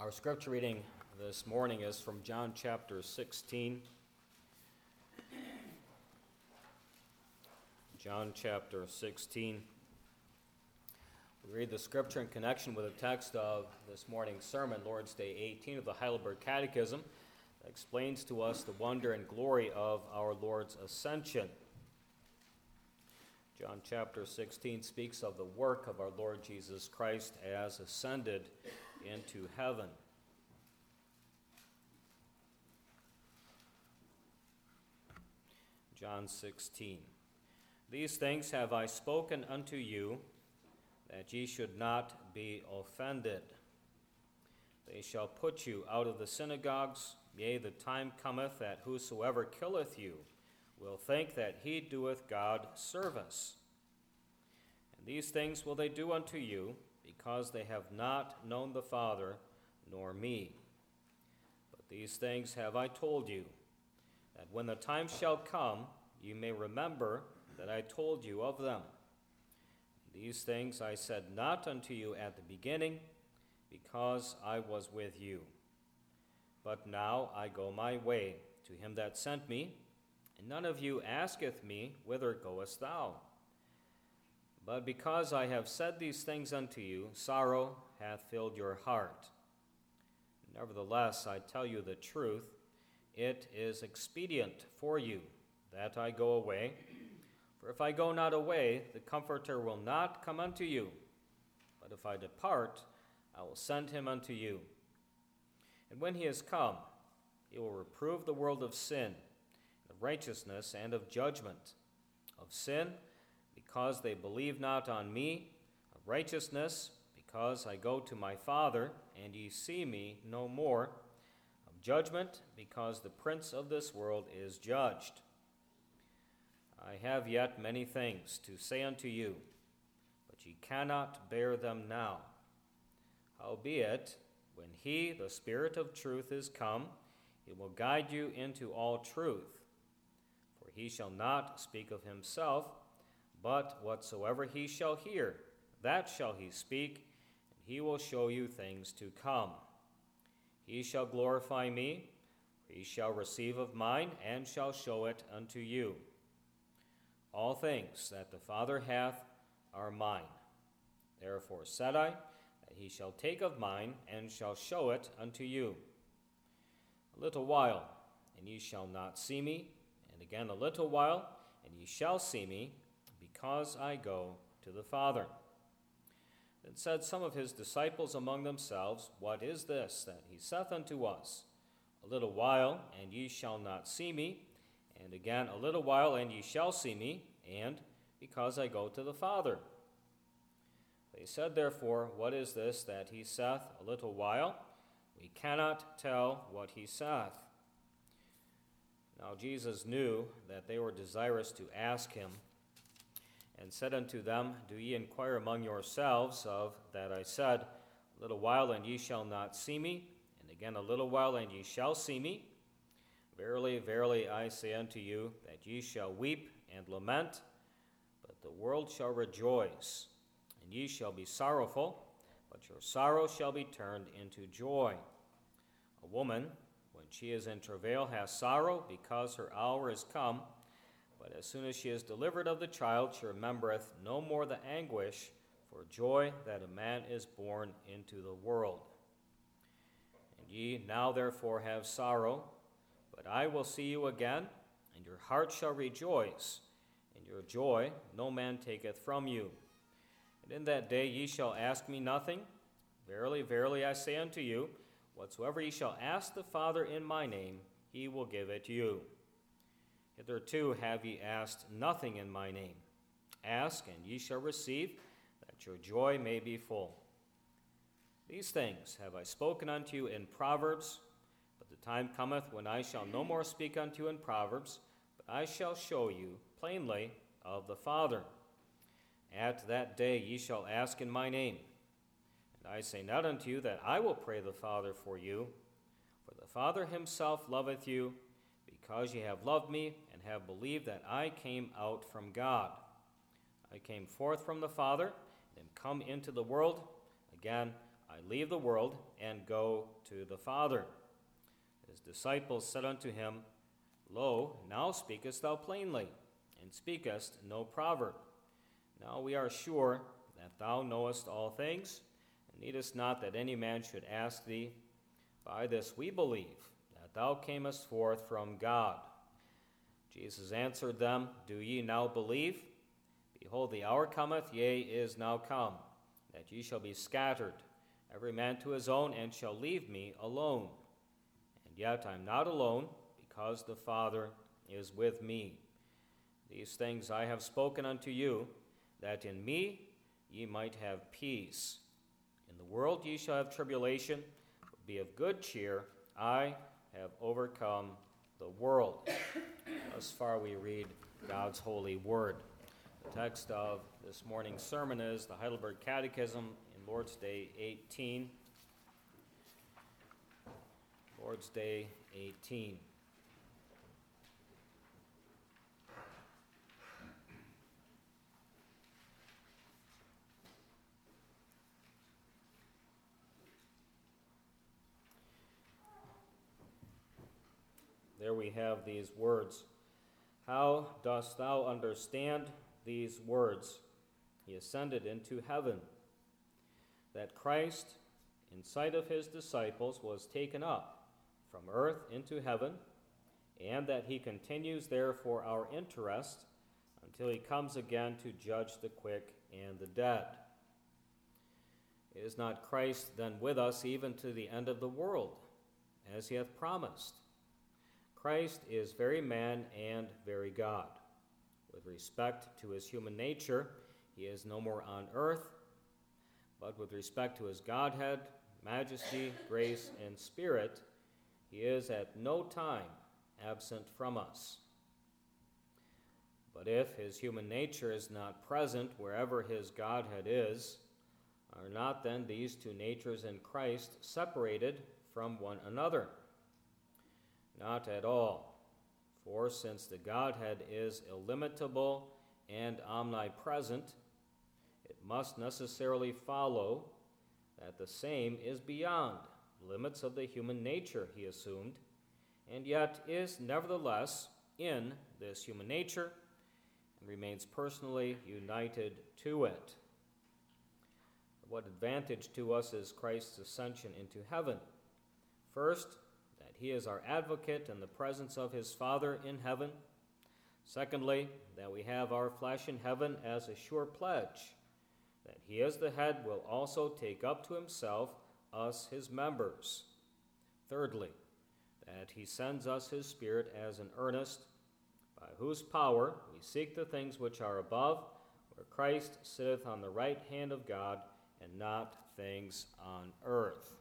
Our scripture reading this morning is from John chapter 16. John chapter 16. We read the scripture in connection with the text of this morning's sermon, Lord's Day 18 of the Heidelberg Catechism, that explains to us the wonder and glory of our Lord's ascension. John chapter 16 speaks of the work of our Lord Jesus Christ as ascended into heaven. John 16. These things have I spoken unto you, that ye should not be offended. They shall put you out of the synagogues. Yea, the time cometh that whosoever killeth you will think that he doeth God service. And these things will they do unto you, because they have not known the Father nor me. But these things have I told you, that when the time shall come, you may remember that I told you of them. These things I said not unto you at the beginning, because I was with you. But now I go my way to him that sent me, and none of you asketh me, Whither goest thou? But because I have said these things unto you, sorrow hath filled your heart. Nevertheless, I tell you the truth, it is expedient for you that I go away. For if I go not away, the Comforter will not come unto you. But if I depart, I will send him unto you. And when he is come, he will reprove the world of sin, of righteousness, and of judgment. Of sin, because they believe not on me. Of righteousness, because I go to my Father, and ye see me no more. Of judgment, because the prince of this world is judged. I have yet many things to say unto you, but ye cannot bear them now. Howbeit, when he, the Spirit of truth, is come, he will guide you into all truth. For he shall not speak of himself, but whatsoever he shall hear, that shall he speak, and he will show you things to come. He shall glorify me, for he shall receive of mine, and shall show it unto you. All things that the Father hath are mine. Therefore said I, that he shall take of mine, and shall show it unto you. A little while, and ye shall not see me, and again a little while, and ye shall see me, because I go to the Father. Then said some of his disciples among themselves, What is this that he saith unto us? A little while, and ye shall not see me, and again a little while, and ye shall see me, and because I go to the Father. They said therefore, What is this that he saith, a little while? We cannot tell what he saith. Now Jesus knew that they were desirous to ask him, and said unto them, Do ye inquire among yourselves of that I said, A little while, and ye shall not see me, and again a little while, and ye shall see me? Verily, verily, I say unto you, that ye shall weep and lament, but the world shall rejoice, and ye shall be sorrowful, but your sorrow shall be turned into joy. A woman, when she is in travail, has sorrow, because her hour is come, but as soon as she is delivered of the child, she remembereth no more the anguish for joy that a man is born into the world. And ye now therefore have sorrow, but I will see you again, and your heart shall rejoice, and your joy no man taketh from you. And in that day ye shall ask me nothing. Verily, verily, I say unto you, whatsoever ye shall ask the Father in my name, he will give it you. Hitherto have ye asked nothing in my name. Ask, and ye shall receive, that your joy may be full. These things have I spoken unto you in Proverbs, but the time cometh when I shall no more speak unto you in Proverbs, but I shall show you plainly of the Father. At that day ye shall ask in my name. And I say not unto you that I will pray the Father for you, for the Father himself loveth you, because ye have loved me, and have believed that I came out from God. I came forth from the Father, and am come into the world. Again, I leave the world and go to the Father. His disciples said unto him, Lo, now speakest thou plainly, and speakest no proverb. Now we are sure that thou knowest all things, and needest not that any man should ask thee. By this we believe that thou camest forth from God. Jesus answered them, Do ye now believe? Behold, the hour cometh, yea, is now come, that ye shall be scattered, every man to his own, and shall leave me alone. And yet I am not alone, because the Father is with me. These things I have spoken unto you, that in me ye might have peace. In the world ye shall have tribulation, but be of good cheer. I have overcome the world. Thus far we read God's holy word. The text of this morning's sermon is the Heidelberg Catechism in Lord's Day 18. Lord's Day 18. There we have these words. How dost thou understand these words? He ascended into heaven. That Christ, in sight of his disciples, was taken up from earth into heaven, and that he continues there for our interest until he comes again to judge the quick and the dead. Is not Christ then with us even to the end of the world, as he hath promised? Christ is very man and very God. With respect to his human nature, he is no more on earth, but with respect to his Godhead, majesty, grace, and spirit, he is at no time absent from us. But if his human nature is not present wherever his Godhead is, are not then these two natures in Christ separated from one another? Not at all. For since the Godhead is illimitable and omnipresent, it must necessarily follow that the same is beyond the limits of the human nature he assumed, and yet is nevertheless in this human nature and remains personally united to it. What advantage to us is Christ's ascension into heaven? First, that he is our advocate in the presence of his Father in heaven. Secondly, that we have our flesh in heaven as a sure pledge that he as the head will also take up to himself us his members. Thirdly, that he sends us his Spirit as an earnest, by whose power we seek the things which are above, where Christ sitteth on the right hand of God, and not things on earth.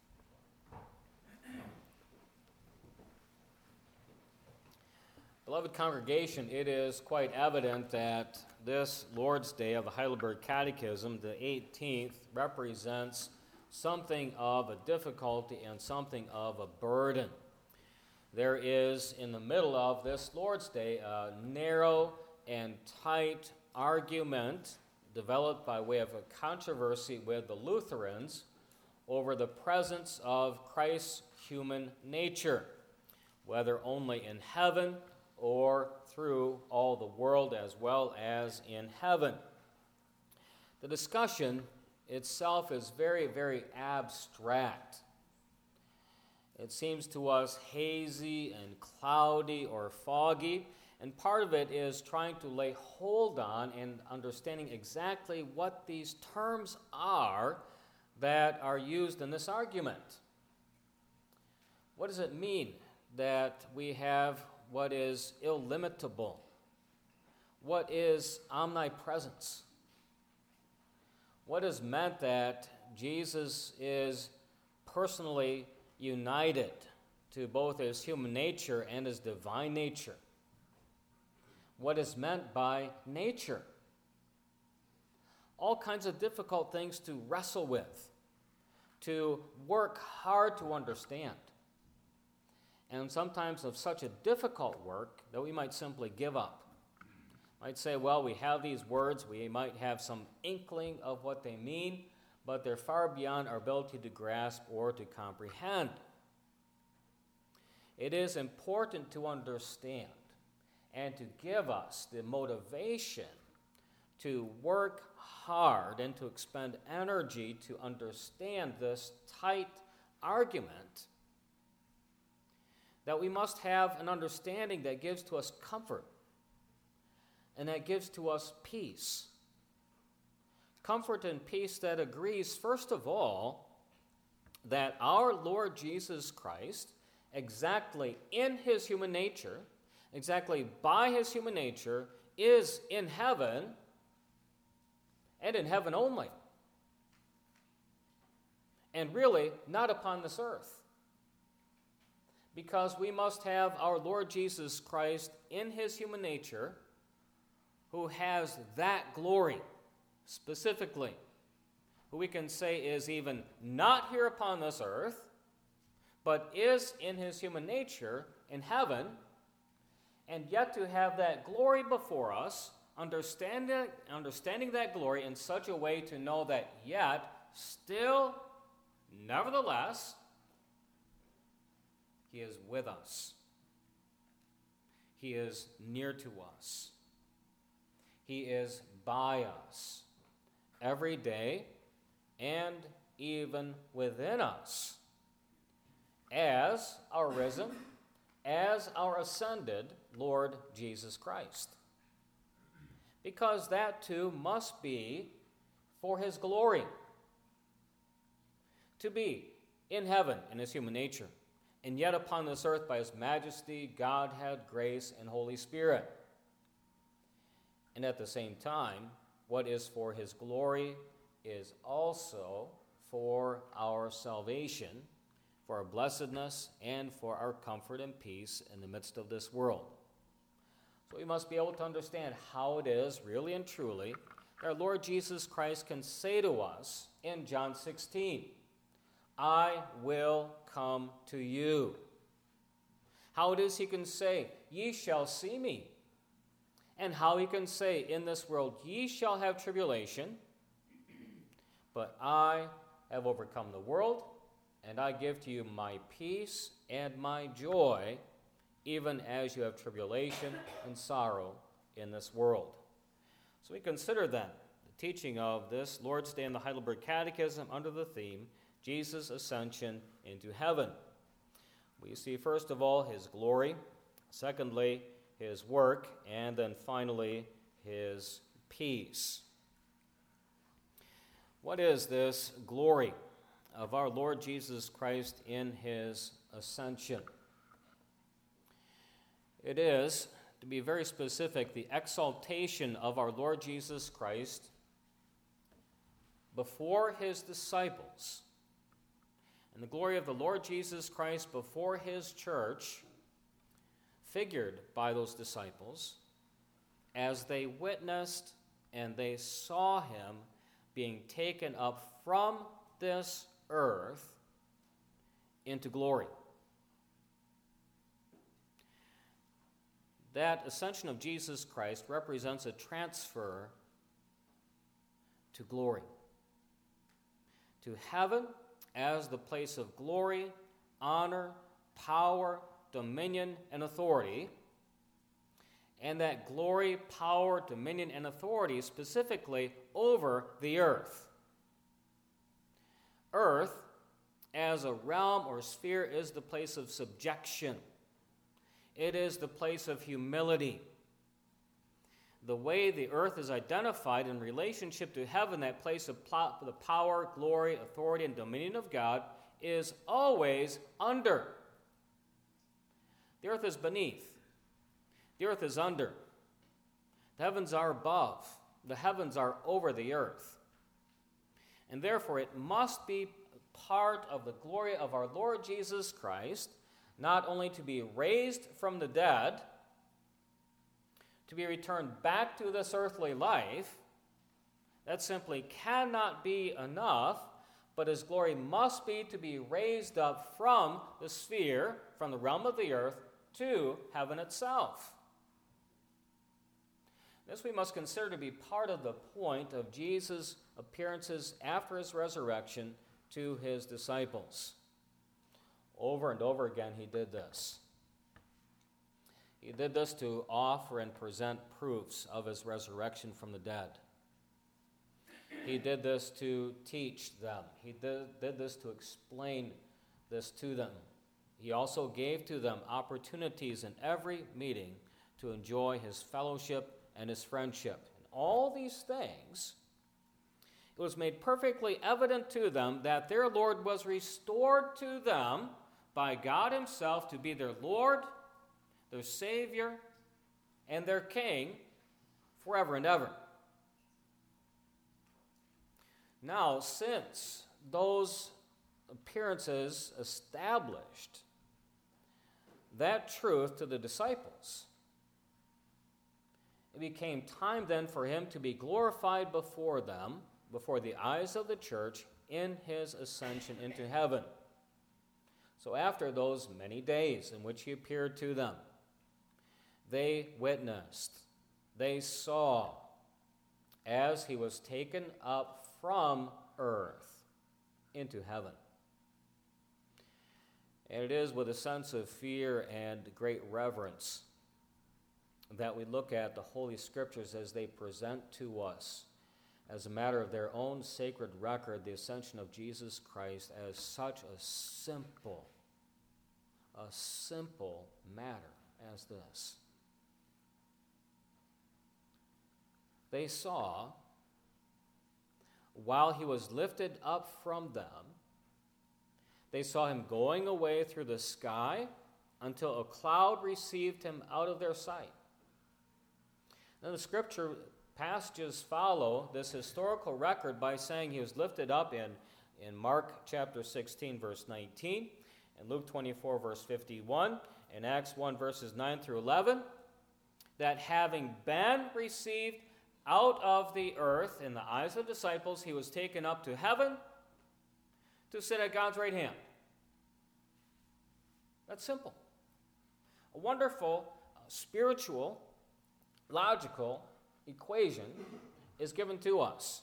Beloved congregation, it is quite evident that this Lord's Day of the Heidelberg Catechism, the 18th, represents something of a difficulty and something of a burden. There is, in the middle of this Lord's Day, a narrow and tight argument developed by way of a controversy with the Lutherans over the presence of Christ's human nature, whether only in heaven or through all the world as well as in heaven. The discussion itself is very, very abstract. It seems to us hazy and cloudy or foggy, and part of it is trying to lay hold on and understanding exactly what these terms are that are used in this argument. What does it mean that we have what is illimitable? What is omnipresence? What is meant that Jesus is personally united to both his human nature and his divine nature? What is meant by nature? All kinds of difficult things to wrestle with, to work hard to understand. And sometimes of such a difficult work that we might simply give up. Might say, well, we have these words, we might have some inkling of what they mean, but they're far beyond our ability to grasp or to comprehend. It is important to understand and to give us the motivation to work hard and to expend energy to understand this tight argument, that we must have an understanding that gives to us comfort and that gives to us peace. Comfort and peace that agrees, first of all, that our Lord Jesus Christ, exactly in his human nature, exactly by his human nature, is in heaven, and in heaven only, and really not upon this earth. Because we must have our Lord Jesus Christ in his human nature, who has that glory specifically, who we can say is even not here upon this earth, but is in his human nature in heaven, and yet to have that glory before us, understanding that glory in such a way to know that yet, still, nevertheless, he is with us. He is near to us. He is by us every day and even within us as our risen, as our ascended Lord Jesus Christ. Because that too must be for his glory. To be in heaven in his human nature, and yet upon this earth by his majesty, Godhead, grace, and Holy Spirit. And at the same time, what is for his glory is also for our salvation, for our blessedness, and for our comfort and peace in the midst of this world. So we must be able to understand how it is, really and truly, that our Lord Jesus Christ can say to us in John 16, I will come to you. How it is he can say, ye shall see me. And how he can say, in this world, ye shall have tribulation, but I have overcome the world, and I give to you my peace and my joy, even as you have tribulation and sorrow in this world. So we consider then the teaching of this Lord's Day in the Heidelberg Catechism under the theme, Jesus' ascension into heaven. We see first of all his glory, secondly, his work, and then finally his peace. What is this glory of our Lord Jesus Christ in his ascension? It is, to be very specific, the exaltation of our Lord Jesus Christ before his disciples, and the glory of the Lord Jesus Christ before his church, figured by those disciples as they witnessed and they saw him being taken up from this earth into glory. That ascension of Jesus Christ represents a transfer to glory, to heaven as the place of glory, honor, power, dominion, and authority, and that glory, power, dominion, and authority specifically over the earth. Earth, as a realm or sphere, is the place of subjection. It is the place of humility. The way the earth is identified in relationship to heaven, that place of the power, glory, authority, and dominion of God, is always under. The earth is beneath. The earth is under. The heavens are above. The heavens are over the earth. And therefore it must be part of the glory of our Lord Jesus Christ, not only to be raised from the dead, to be returned back to this earthly life. That simply cannot be enough, but his glory must be to be raised up from the sphere, from the realm of the earth, to heaven itself. This we must consider to be part of the point of Jesus' appearances after his resurrection to his disciples. Over and over again he did this. He did this to offer and present proofs of his resurrection from the dead. He did this to teach them. He did this to explain this to them. He also gave to them opportunities in every meeting to enjoy his fellowship and his friendship. And all these things, it was made perfectly evident to them that their Lord was restored to them by God himself to be their Lord, their Savior, and their King forever and ever. Now, since those appearances established that truth to the disciples, it became time then for him to be glorified before them, before the eyes of the church, in his ascension into heaven. So after those many days in which he appeared to them, they witnessed, they saw, as he was taken up from earth into heaven. And it is with a sense of fear and great reverence that we look at the Holy Scriptures as they present to us, as a matter of their own sacred record, the ascension of Jesus Christ as such a simple matter as this. They saw, while he was lifted up from them, they saw him going away through the sky until a cloud received him out of their sight. Then the scripture passages follow this historical record by saying he was lifted up in Mark chapter 16, verse 19, in Luke 24, verse 51, in Acts 1, verses 9 through 11, that having been received out of the earth in the eyes of the disciples, he was taken up to heaven to sit at God's right hand. That's simple. A wonderful, spiritual, logical equation is given to us.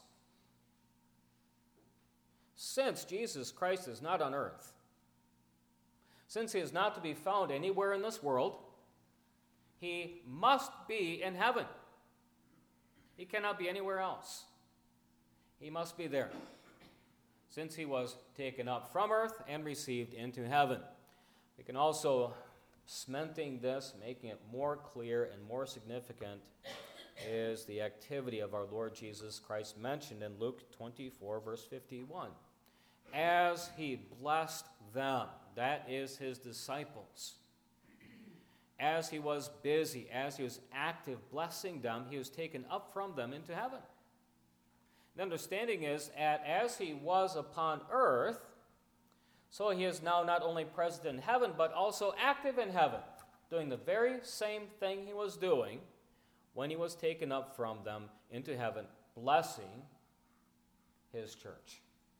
Since Jesus Christ is not on earth, since he is not to be found anywhere in this world, he must be in heaven. He cannot be anywhere else. He must be there, since he was taken up from earth and received into heaven. We can also, cementing this, making it more clear and more significant, is the activity of our Lord Jesus Christ mentioned in Luke 24, verse 51. As he blessed them, that is his disciples, as he was busy, as he was active blessing them, he was taken up from them into heaven. The understanding is that as he was upon earth, so he is now not only present in heaven, but also active in heaven, doing the very same thing he was doing when he was taken up from them into heaven, blessing his church.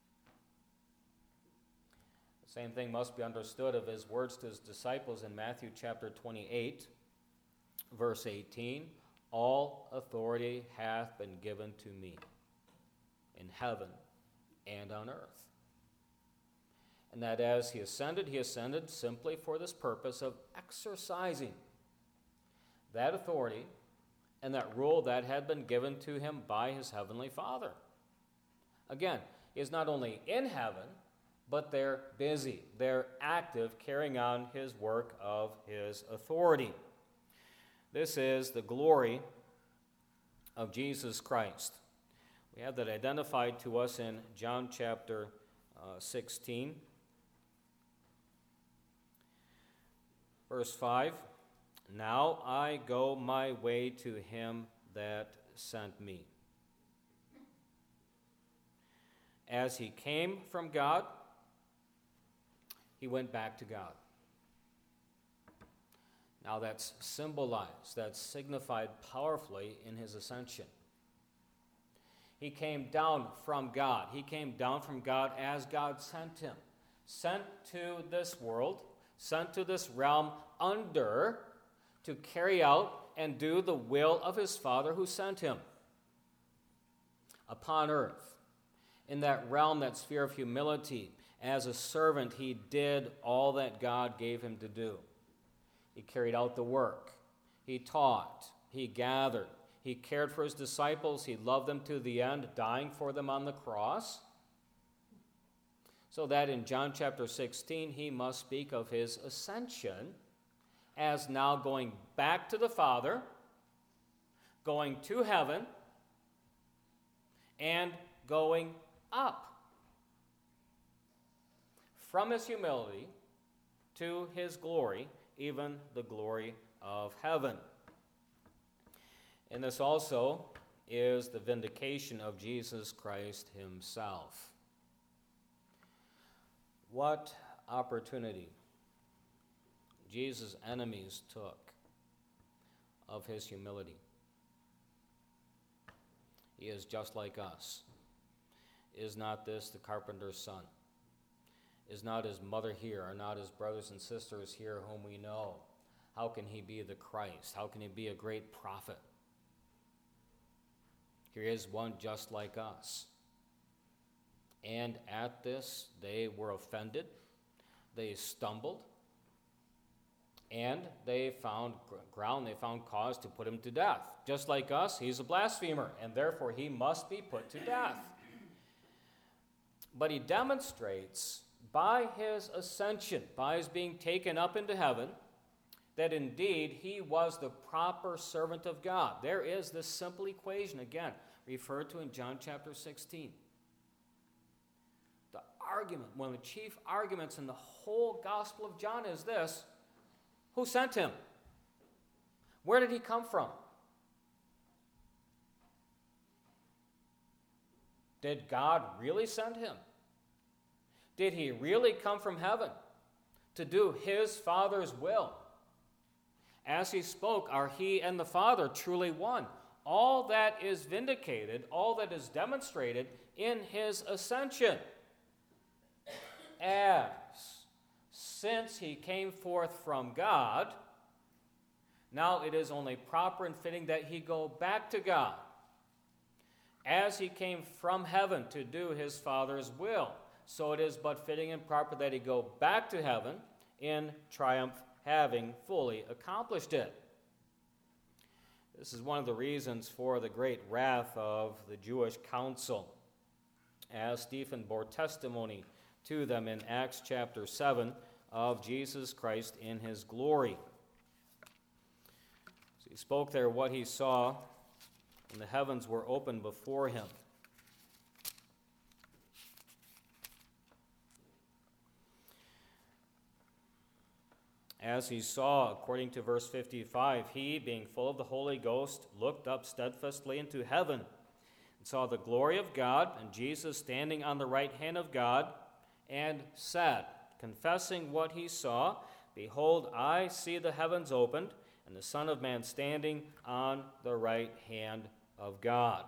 The same thing must be understood of his words to his disciples in Matthew chapter 28, verse 18. All authority hath been given to me in heaven and on earth. And that as he ascended simply for this purpose of exercising that authority and that rule that had been given to him by his heavenly Father. Again, he is not only in heaven, but they're busy, they're active, carrying on his work of his authority. This is the glory of Jesus Christ. We have that identified to us in John chapter 16, verse 5. Now I go my way to him that sent me. As he came from God, he went back to God. Now that's symbolized, that's signified powerfully in his ascension. He came down from God. He came down from God as God sent him. Sent to this world, sent to this realm to carry out and do the will of his Father who sent him. Upon earth, in that realm, that sphere of humility, as a servant, he did all that God gave him to do. He carried out the work. He taught. He gathered. He cared for his disciples. He loved them to the end, dying for them on the cross. So that in John chapter 16, he must speak of his ascension as now going back to the Father, going to heaven, and going up from his humility to his glory, even the glory of heaven. And this also is the vindication of Jesus Christ himself. What opportunity Jesus' enemies took of his humility. He is just like us. Is not this the carpenter's son? Is not his mother here? Are not his brothers and sisters here whom we know? How can he be the Christ? How can he be a great prophet? Here is one just like us. And at this, they were offended, they stumbled, and they found cause to put him to death. Just like us, he's a blasphemer, and therefore he must be put to death. But he demonstrates by his ascension, by his being taken up into heaven, that indeed he was the proper servant of God. There is this simple equation, again, referred to in John chapter 16. The argument, one of the chief arguments in the whole Gospel of John is this: who sent him? Where did he come from? Did God really send him? Did he really come from heaven to do his Father's will? As he spoke, are he and the Father truly one? All that is vindicated, all that is demonstrated in his ascension. As since he came forth from God, now it is only proper and fitting that he go back to God. As he came from heaven to do his Father's will, so it is but fitting and proper that he go back to heaven in triumph, having fully accomplished it. This is one of the reasons for the great wrath of the Jewish council, as Stephen bore testimony to them in Acts chapter 7 of Jesus Christ in his glory. So he spoke there what he saw when the heavens were opened before him. As he saw, according to verse 55, he, being full of the Holy Ghost, looked up steadfastly into heaven and saw the glory of God and Jesus standing on the right hand of God, and said, confessing what he saw, behold, I see the heavens opened, and the Son of Man standing on the right hand of God.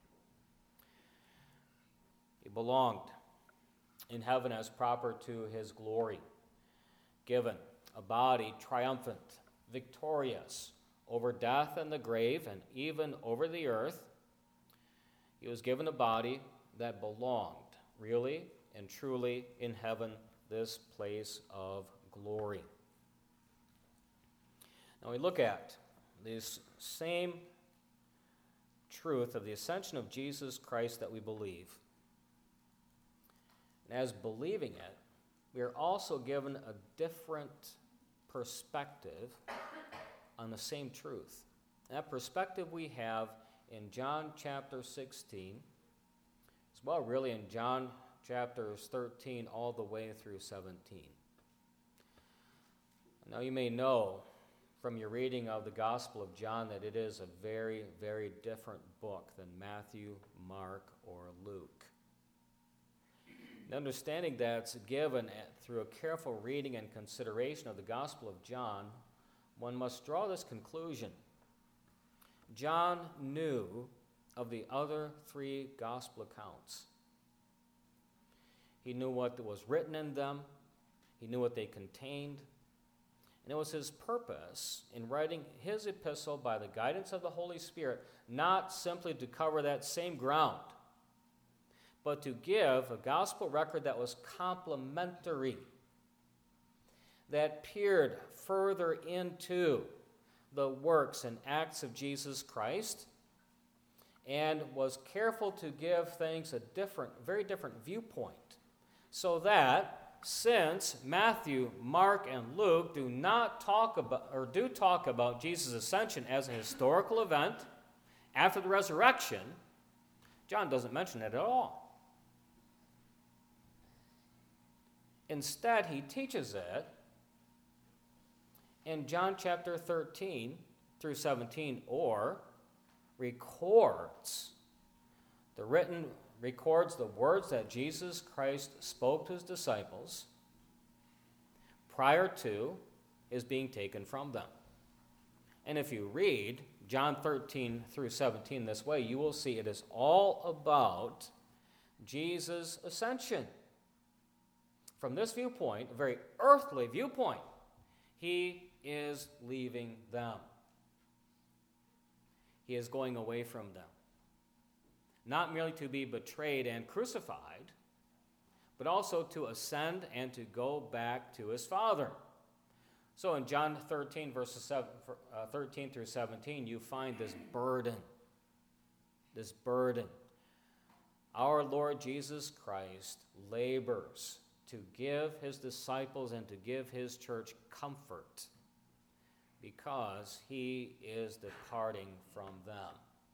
He belonged in heaven as proper to his glory, given a body triumphant, victorious over death and the grave, and even over the earth. He was given a body that belonged, really and truly, in heaven, this place of glory. Now we look at this same truth of the ascension of Jesus Christ that we believe. And as believing it, we are also given a different perspective on the same truth. That perspective we have in John chapter 16, as well really in John chapters 13 all the way through 17. Now you may know from your reading of the Gospel of John that it is a very, very different book than Matthew, Mark, or Luke. The understanding that's given through a careful reading and consideration of the Gospel of John, one must draw this conclusion. John knew of the other three Gospel accounts. He knew what was written in them. He knew what they contained. And it was his purpose in writing his epistle by the guidance of the Holy Spirit, not simply to cover that same ground, but to give a gospel record that was complementary, that peered further into the works and acts of Jesus Christ, and was careful to give things a very different viewpoint, so that since Matthew, Mark, and Luke do talk about Jesus' ascension as a historical event after the resurrection, John doesn't mention it at all. Instead, he teaches it in John chapter 13 through 17, or records the words that Jesus Christ spoke to his disciples prior to his being taken from them. And if you read John 13 through 17 this way, you will see it is all about Jesus' ascension. From this viewpoint, a very earthly viewpoint, he is leaving them. He is going away from them. Not merely to be betrayed and crucified, but also to ascend and to go back to his Father. So in John 13, verses 13 through 17, you find this burden. This burden. Our Lord Jesus Christ labors to give his disciples and to give his church comfort because he is departing from them.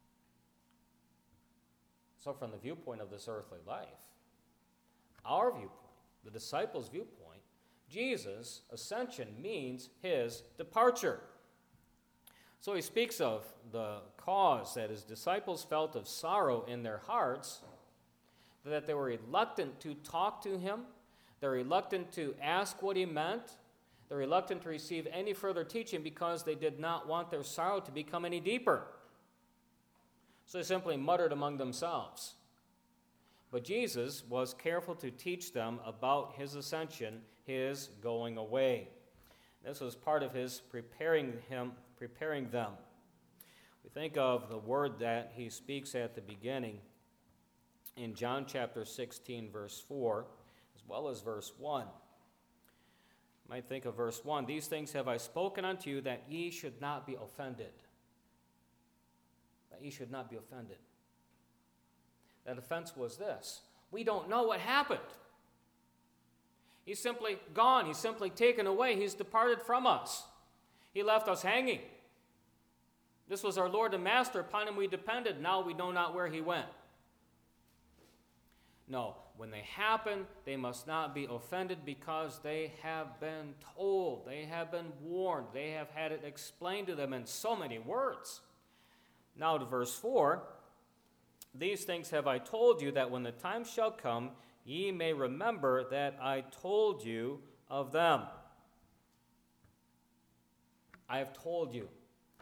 So from the viewpoint of this earthly life, our viewpoint, the disciples' viewpoint, Jesus' ascension means his departure. So he speaks of the cause that his disciples felt of sorrow in their hearts, that they were reluctant to talk to him, they're reluctant to ask what he meant, they're reluctant to receive any further teaching because they did not want their sorrow to become any deeper. So they simply muttered among themselves. But Jesus was careful to teach them about his ascension, his going away. This was part of his preparing them. We think of the word that he speaks at the beginning in John chapter 16, verse 4, as well as verse 1. You might think of verse 1, "These things have I spoken unto you, that ye should not be offended." That ye should not be offended. That offense was this: we don't know what happened. He's simply gone. He's simply taken away. He's departed from us. He left us hanging. This was our Lord and Master. Upon him we depended. Now we know not where he went. No, when they happen, they must not be offended because they have been told, they have been warned, they have had it explained to them in so many words. Now to verse 4, "These things have I told you, that when the time shall come, ye may remember that I told you of them." I have told you.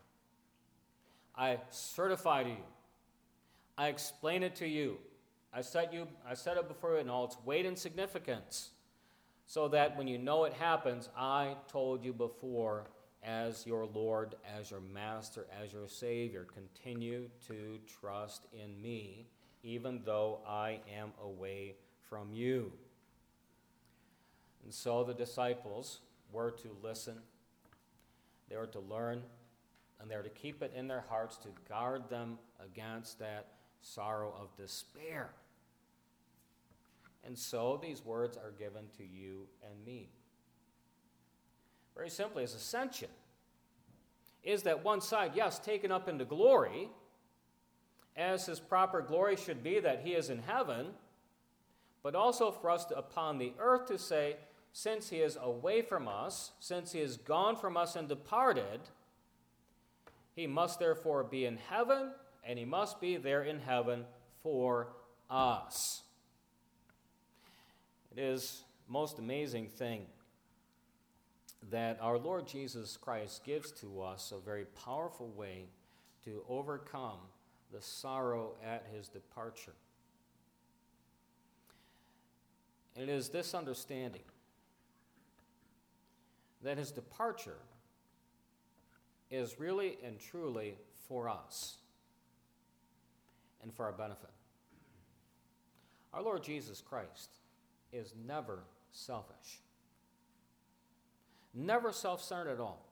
I certify to you. I explain it to you. I set it before you in all its weight and significance, so that when you know it happens, I told you before, as your Lord, as your Master, as your Savior. Continue to trust in me, even though I am away from you. And so the disciples were to listen, they were to learn, and they were to keep it in their hearts to guard them against that sorrow of despair. And so these words are given to you and me. Very simply, his ascension is that one side, yes, taken up into glory, as his proper glory should be, that he is in heaven, but also for us upon the earth to say, since he is away from us, since he is gone from us and departed, he must therefore be in heaven, and he must be there in heaven for us. It is a most amazing thing that our Lord Jesus Christ gives to us a very powerful way to overcome the sorrow at his departure. And it is this understanding that his departure is really and truly for us and for our benefit. Our Lord Jesus Christ is never selfish, never self-centered at all.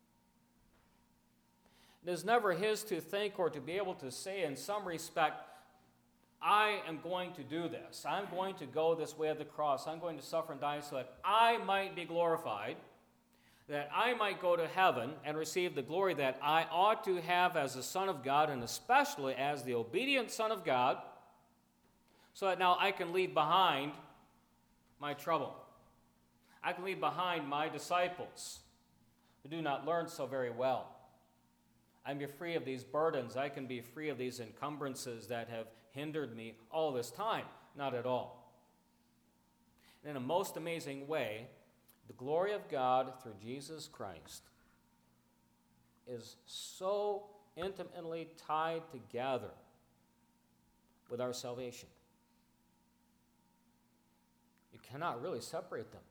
It is never his to think or to be able to say in some respect, I am going to do this. I'm going to go this way of the cross. I'm going to suffer and die so that I might be glorified, that I might go to heaven and receive the glory that I ought to have as the Son of God, and especially as the obedient Son of God, so that now I can leave behind my trouble. I can leave behind my disciples who do not learn so very well. I can be free of these burdens. I can be free of these encumbrances that have hindered me all this time. Not at all. In a most amazing way, the glory of God through Jesus Christ is so intimately tied together with our salvation. You cannot really separate them.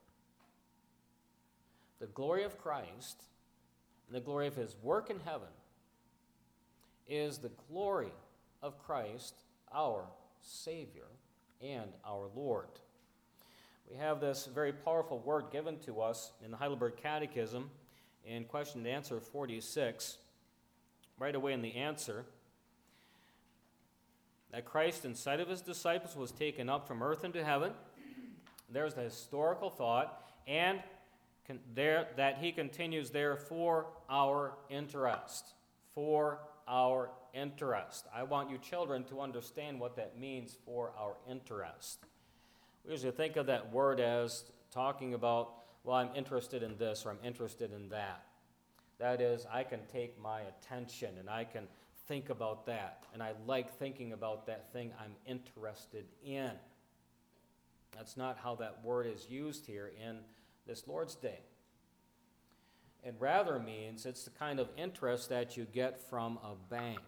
The glory of Christ and the glory of his work in heaven is the glory of Christ, our Savior and our Lord. We have this very powerful word given to us in the Heidelberg Catechism in question and answer 46. Right away in the answer, that Christ in sight of his disciples was taken up from earth into heaven. There's the historical thought, and that he continues there for our interest. For our interest. I want you children to understand what that means, for our interest. We usually think of that word as talking about, well, I'm interested in this or I'm interested in that. That is, I can take my attention and I can think about that, and I like thinking about that thing I'm interested in. That's not how that word is used here in this Lord's Day. It rather means it's the kind of interest that you get from a bank.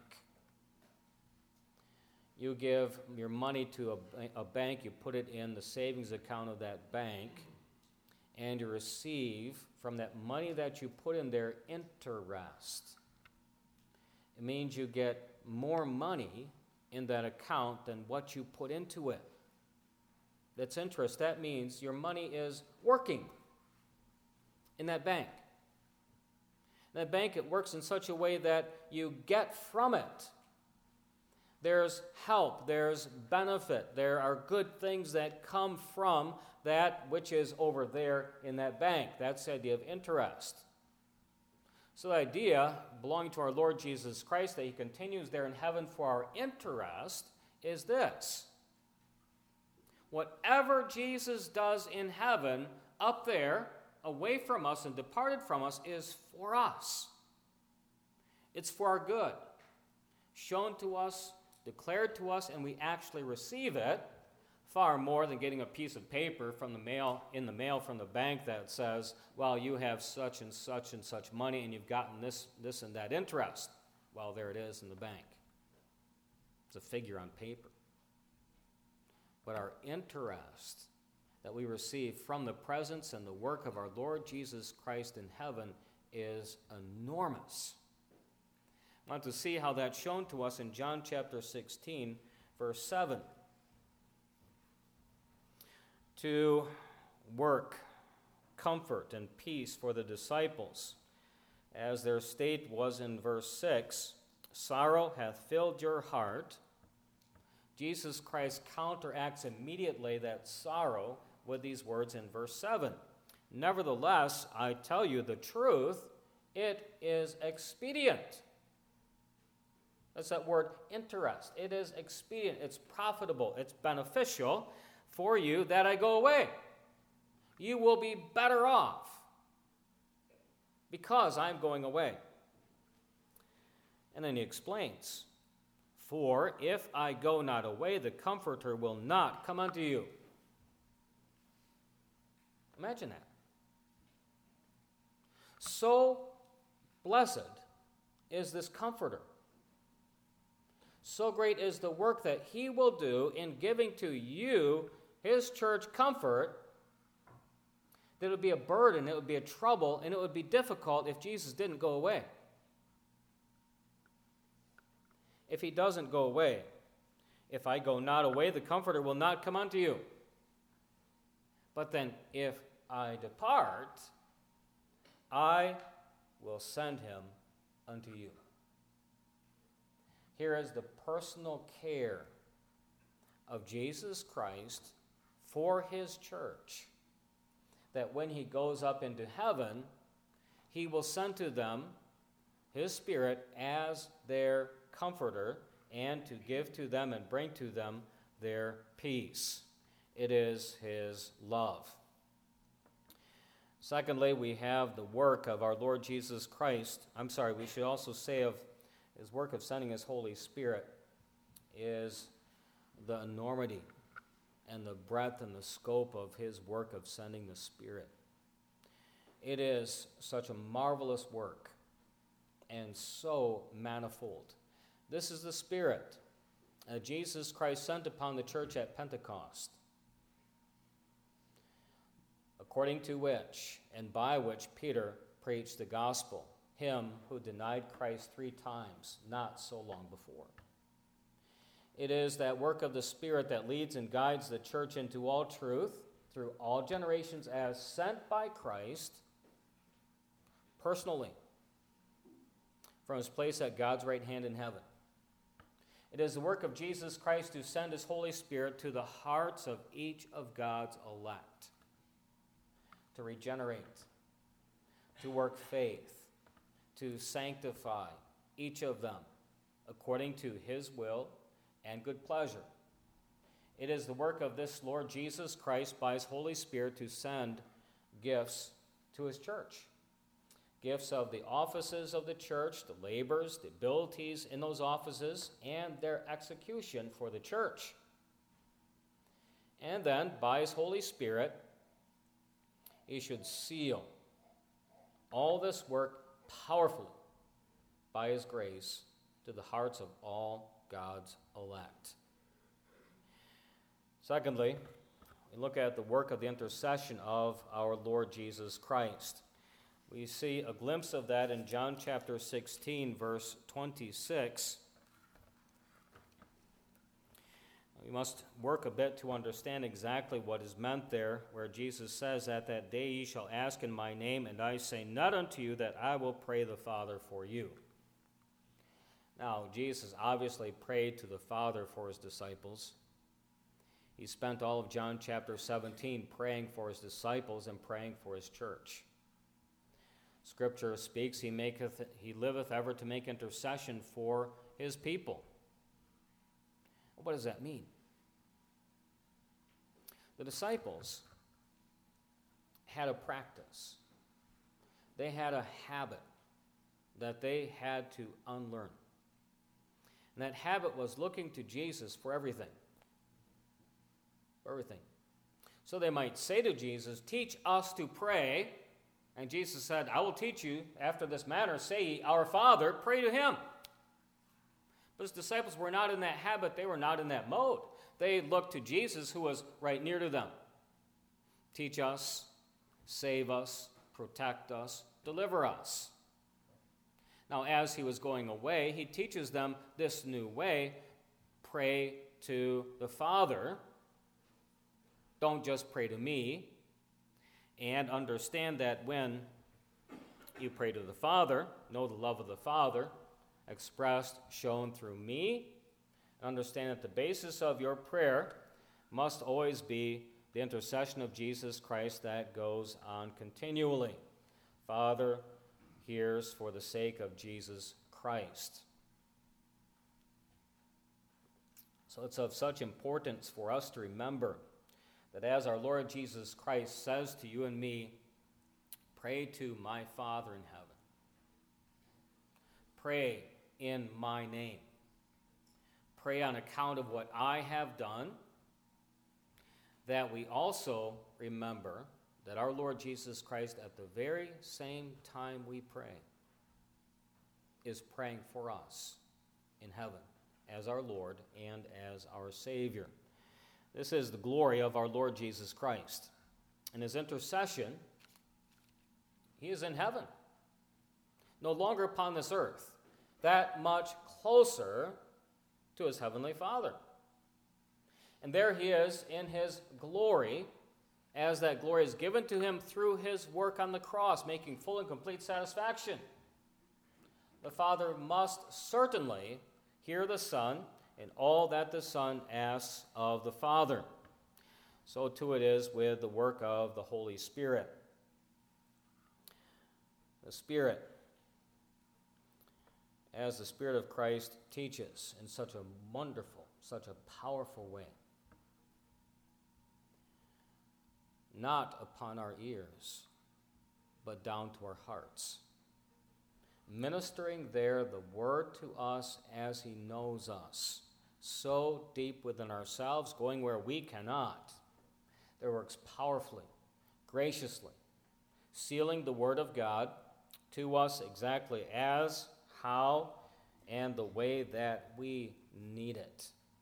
You give your money to a bank, you put it in the savings account of that bank, and you receive from that money that you put in there interest. It means you get more money in that account than what you put into it. That's interest. That means your money is working in that bank. In that bank, it works in such a way that you get from it. There's help, there's benefit, there are good things that come from that which is over there in that bank. That's the idea of interest. So the idea belonging to our Lord Jesus Christ, that he continues there in heaven for our interest, is this. Whatever Jesus does in heaven, up there, away from us and departed from us, is for us. It's for our good. Shown to us, declared to us, and we actually receive it, far more than getting a piece of paper from the mail from the bank that says, well, you have such and such and such money and you've gotten this and that interest. Well, there it is in the bank. It's a figure on paper. But our interest that we receive from the presence and the work of our Lord Jesus Christ in heaven is enormous. I want to see how that's shown to us in John chapter 16, verse 7. To work comfort and peace for the disciples, as their state was in verse 6, sorrow hath filled your heart. Jesus Christ counteracts immediately that sorrow with these words in verse 7. Nevertheless, I tell you the truth, it is expedient. That's that word interest. It is expedient, it's profitable, it's beneficial for you that I go away. You will be better off because I'm going away. And then he explains, for if I go not away, the Comforter will not come unto you. Imagine that. So blessed is this Comforter. So great is the work that he will do in giving to you, his church, comfort, that it would be a burden, it would be a trouble, and it would be difficult if Jesus didn't go away. If he doesn't go away, if I go not away, the Comforter will not come unto you. But then if I depart, I will send him unto you. Here is the personal care of Jesus Christ for his church, that when he goes up into heaven, he will send to them his Spirit as their comforter and to give to them and bring to them their peace. It is his love. Secondly, we have the work of our Lord Jesus Christ. We should also say of his work of sending his Holy Spirit is the enormity and the breadth and the scope of his work of sending the Spirit. It is such a marvelous work and so manifold. This is the Spirit Jesus Christ sent upon the church at Pentecost, according to which and by which Peter preached the gospel, him who denied Christ 3 times, not so long before. It is that work of the Spirit that leads and guides the church into all truth through all generations as sent by Christ personally from his place at God's right hand in heaven. It is the work of Jesus Christ to send his Holy Spirit to the hearts of each of God's elect, to regenerate, to work faith, to sanctify each of them according to his will and good pleasure. It is the work of this Lord Jesus Christ by his Holy Spirit to send gifts to his church. Gifts of the offices of the church, the labors, the abilities in those offices, and their execution for the church. And then, by his Holy Spirit, he should seal all this work powerfully by his grace to the hearts of all God's elect. Secondly, we look at the work of the intercession of our Lord Jesus Christ. We see a glimpse of that in John chapter 16, verse 26. We must work a bit to understand exactly what is meant there, where Jesus says, "At that day ye shall ask in my name, and I say not unto you that I will pray the Father for you." Now, Jesus obviously prayed to the Father for his disciples. He spent all of John chapter 17 praying for his disciples and praying for his church. Scripture speaks, he liveth ever to make intercession for his people. What does that mean? The disciples had a practice. They had a habit that they had to unlearn. And that habit was looking to Jesus for everything. For everything. So they might say to Jesus, "Teach us to pray." And Jesus said, "I will teach you after this manner. Say ye, Our Father, pray to him." But his disciples were not in that habit. They were not in that mode. They looked to Jesus, who was right near to them. Teach us, save us, protect us, deliver us. Now, as he was going away, he teaches them this new way. Pray to the Father. Don't just pray to me. And understand that when you pray to the Father, know the love of the Father expressed, shown through me. Understand that the basis of your prayer must always be the intercession of Jesus Christ that goes on continually. Father hears for the sake of Jesus Christ. So it's of such importance for us to remember that as our Lord Jesus Christ says to you and me, pray to my Father in heaven. Pray in my name. Pray on account of what I have done, that we also remember that our Lord Jesus Christ, at the very same time we pray, is praying for us in heaven as our Lord and as our Savior. This is the glory of our Lord Jesus Christ. And his intercession He is in heaven, no longer upon this earth, that much closer to his heavenly Father. And there he is in his glory, as that glory is given to him through his work on the cross, making full and complete satisfaction. The Father must certainly hear the Son in all that the Son asks of the Father. So too it is with the work of the Holy Spirit. The Spirit, as the Spirit of Christ teaches in such a wonderful, such a powerful way, not upon our ears, but down to our hearts, ministering there the word to us as he knows us, so deep within ourselves, going where we cannot. There works powerfully, graciously, sealing the word of God to us exactly as, how, and the way that we need it.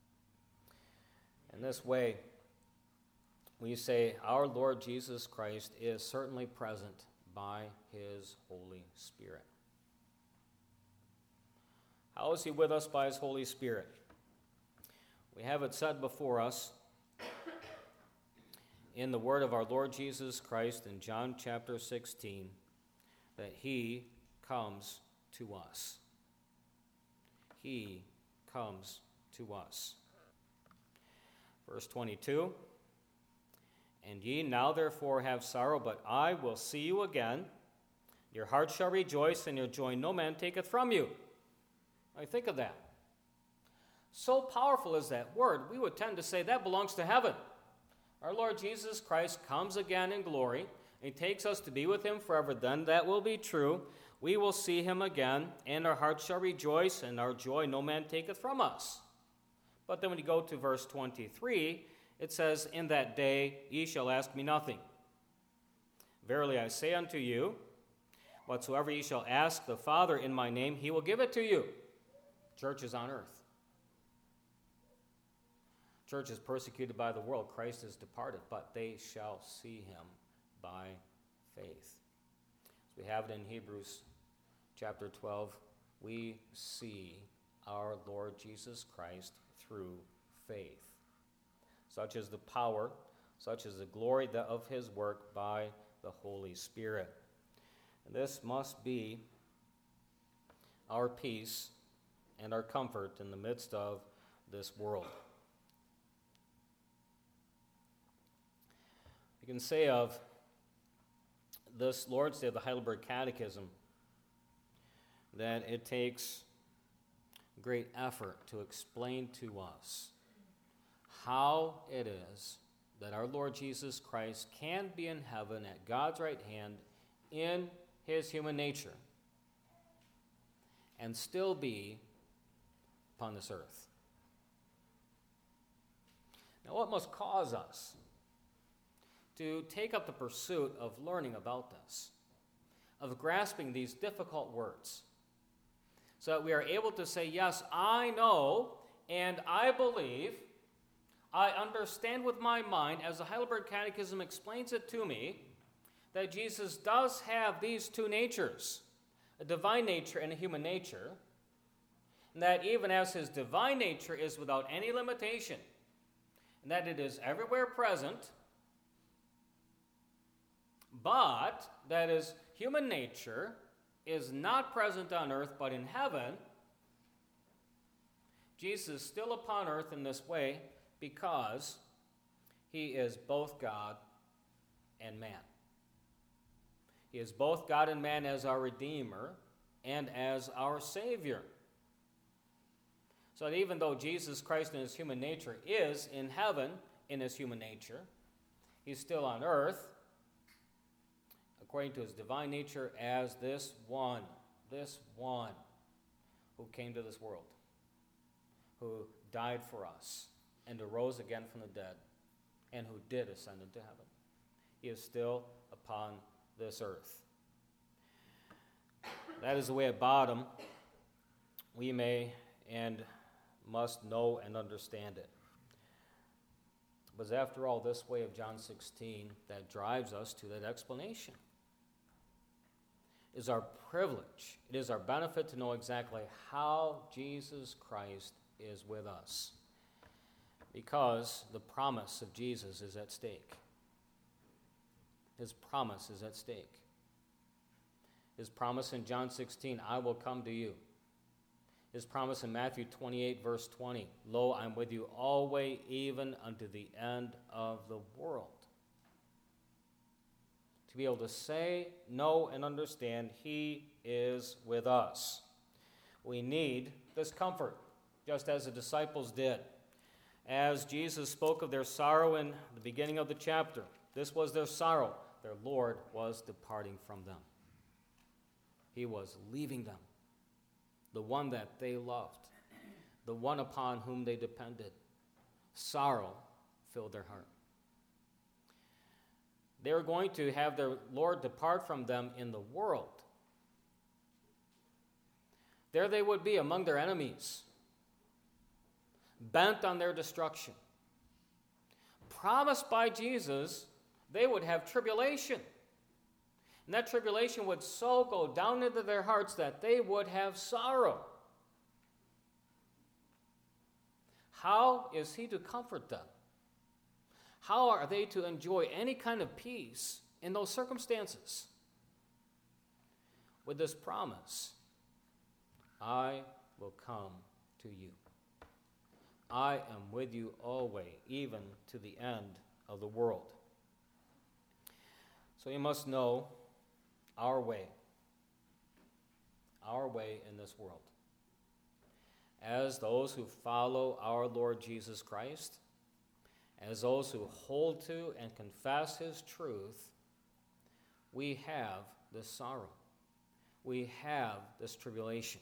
In this way, we say our Lord Jesus Christ is certainly present by his Holy Spirit. How is he with us by his Holy Spirit? We have it said before us in the word of our Lord Jesus Christ in John chapter 16 that he comes to us. He comes to us. Verse 22, and ye now therefore have sorrow, but I will see you again. Your heart shall rejoice, and your joy no man taketh from you. I think of that. So powerful is that word, we would tend to say that belongs to heaven. Our Lord Jesus Christ comes again in glory, and he takes us to be with him forever. Then that will be true. We will see him again, and our hearts shall rejoice, and our joy no man taketh from us. But then when you go to verse 23, it says, in that day ye shall ask me nothing. Verily I say unto you, whatsoever ye shall ask the Father in my name, he will give it to you. Church is on earth. Church is persecuted by the world. Christ is departed, but they shall see him by faith. As we have it in Hebrews chapter 12, we see our Lord Jesus Christ through faith. Such is the power, such is the glory of his work by the Holy Spirit. And this must be our peace and our comfort in the midst of this world. You can say of this Lord's Day of the Heidelberg Catechism that it takes great effort to explain to us how it is that our Lord Jesus Christ can be in heaven at God's right hand in his human nature and still be upon this earth. Now, what must cause us to take up the pursuit of learning about this, of grasping these difficult words, so that we are able to say, yes, I know and I believe, I understand with my mind, as the Heidelberg Catechism explains it to me, that Jesus does have these two natures, a divine nature and a human nature, and that even as his divine nature is without any limitation, and that it is everywhere present, but that his human nature is not present on earth but in heaven, Jesus is still upon earth in this way because he is both God and man. He is both God and man as our Redeemer and as our Savior. So that even though Jesus Christ in his human nature is in heaven in his human nature, he's still on earth according to his divine nature as this one who came to this world, who died for us and arose again from the dead, and who did ascend into heaven. He is still upon this earth. That is the way at bottom we may and must know and understand it. But after all, this way of John 16 that drives us to that explanation. is our privilege. It is our benefit to know exactly how Jesus Christ is with us, because the promise of Jesus is at stake. His promise is at stake. His promise in John 16, I will come to you. His promise in Matthew 28, verse 20, lo, I'm with you always, even unto the end of the world. To be able to say, know, and understand He is with us. We need this comfort, just as the disciples did. As Jesus spoke of their sorrow in the beginning of the chapter, this was their sorrow. Their Lord was departing from them. He was leaving them. The one that they loved, the one upon whom they depended. Sorrow filled their heart. They were going to have their Lord depart from them in the world. There they would be among their enemies, bent on their destruction. Promised by Jesus, they would have tribulation. And that tribulation would so go down into their hearts that they would have sorrow. How is He to comfort them? How are they to enjoy any kind of peace in those circumstances? With this promise, I will come to you. I am with you always, even to the end of the world. So you must know our way in this world. As those who follow our Lord Jesus Christ, as those who hold to and confess His truth, we have this sorrow. We have this tribulation.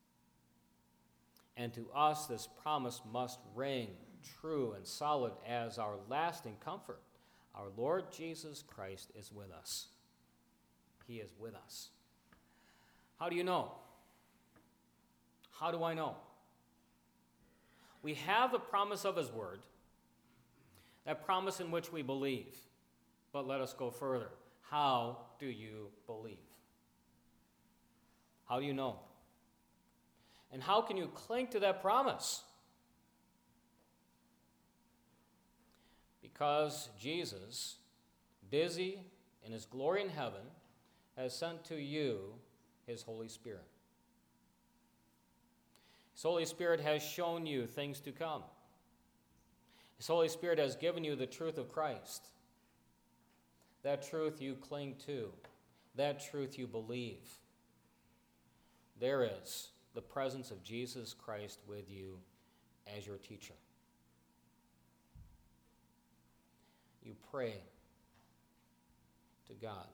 And to us, this promise must ring true and solid as our lasting comfort. Our Lord Jesus Christ is with us. He is with us. How do you know? How do I know? We have the promise of His word, that promise in which we believe. But let us go further. How do you believe? How do you know? And how can you cling to that promise? Because Jesus, busy in His glory in heaven, has sent to you His Holy Spirit. His Holy Spirit has shown you things to come. His Holy Spirit has given you the truth of Christ. That truth you cling to. That truth you believe. There is the presence of Jesus Christ with you as your teacher. You pray to God.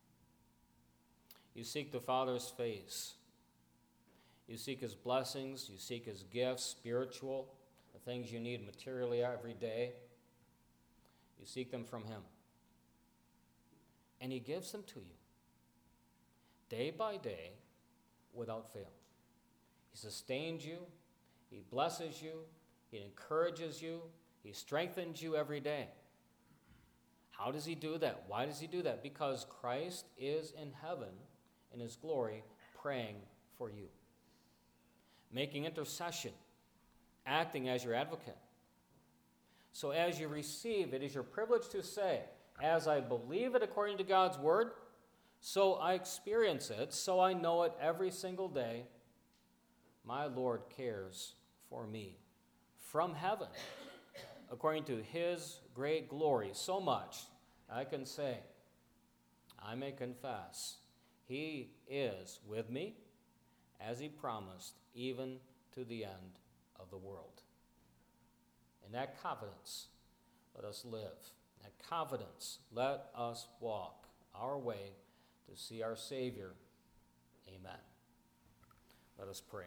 You seek the Father's face. You seek His blessings. You seek His gifts, spiritual, the things you need materially every day. You seek them from Him. And He gives them to you, day by day, without fail. He sustains you. He blesses you. He encourages you. He strengthens you every day. How does He do that? Why does He do that? Because Christ is in heaven in His glory praying for you, making intercession, acting as your advocate. So as you receive, it is your privilege to say, as I believe it according to God's word, so I experience it, so I know it every single day. My Lord cares for me from heaven, according to His great glory, so much I can say, I may confess, He is with me, as He promised, even to the end of the world. In that confidence, let us live. In that confidence, let us walk our way to see our Savior. Amen. Let us pray.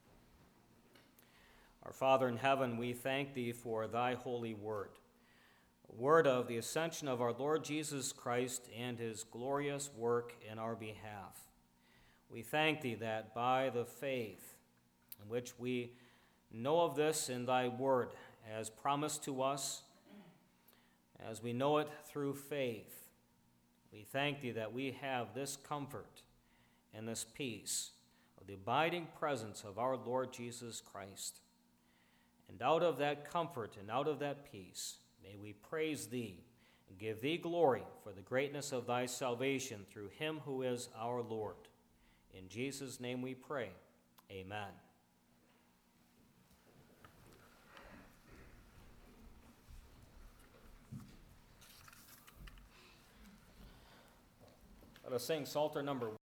Our Father in heaven, we thank Thee for Thy holy word, a word of the ascension of our Lord Jesus Christ and His glorious work in our behalf. We thank Thee that by the faith in which we know of this in Thy word as promised to us, as we know it through faith, we thank Thee that we have this comfort and this peace of the abiding presence of our Lord Jesus Christ. And out of that comfort and out of that peace, may we praise thee and give thee glory for the greatness of thy salvation through him who is our Lord. In Jesus' name we pray. Amen. Let us sing Psalter number